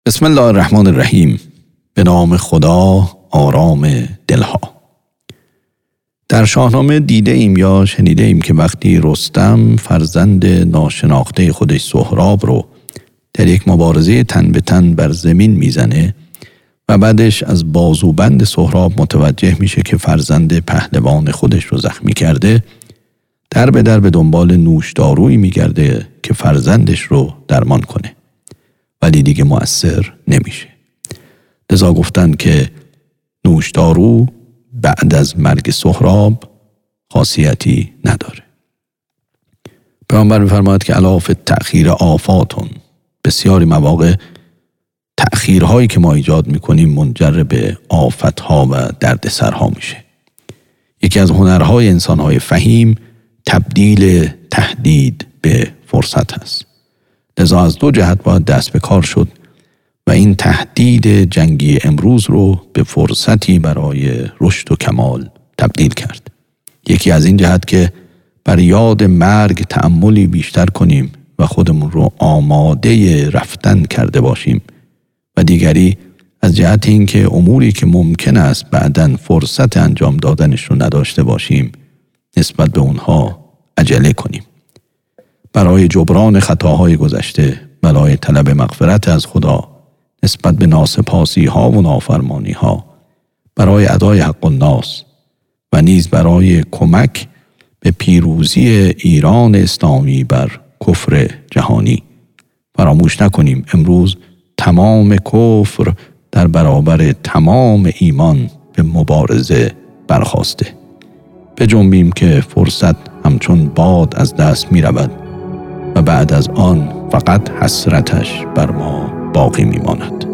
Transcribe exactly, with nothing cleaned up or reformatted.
بسم الله الرحمن الرحیم. به نام خدا آرام دلها. در شاهنامه دیده ایم یا شنیده ایم که وقتی رستم فرزند ناشناخته خودش سهراب رو در یک مبارزه تن به تن بر زمین میزنه و بعدش از بازوبند سهراب متوجه میشه که فرزند پهلوان خودش رو زخمی کرده، در به در به دنبال نوشدارویی میگرده که فرزندش رو درمان کنه، ولی دیگه مؤثر نمیشه. لذا گفتن که نوشدارو بعد از مرگ سهراب خاصیتی نداره. پیامبر می‌فرماید که علاف تأخیر آفاتون، بسیاری مواقع تأخیرهایی که ما ایجاد میکنیم منجر به آفتها و دردسرها میشه. یکی از هنرهای انسانهای فهیم تبدیل تهدید به فرصت هست. لذا از دو جهت باید دست به کار شد و این تهدید جنگی امروز رو به فرصتی برای رشد و کمال تبدیل کرد. یکی از این جهت که بر یاد مرگ تأملی بیشتر کنیم و خودمون رو آماده رفتن کرده باشیم، و دیگری از جهت این که اموری که ممکن است بعداً فرصت انجام دادنش رو نداشته باشیم نسبت به اونها عجله کنیم. برای جبران خطاهای گذشته، برای طلب مغفرت از خدا نسبت به ناسپاسی ها و نافرمانی ها، برای ادای حق الناس و نیز برای کمک به پیروزی ایران اسلامی بر کفر جهانی. فراموش نکنیم امروز تمام کفر در برابر تمام ایمان به مبارزه برخاسته. بجنبیم که فرصت همچون باد از دست می رود و بعد از آن فقط حسرتش بر ما باقی می ماند.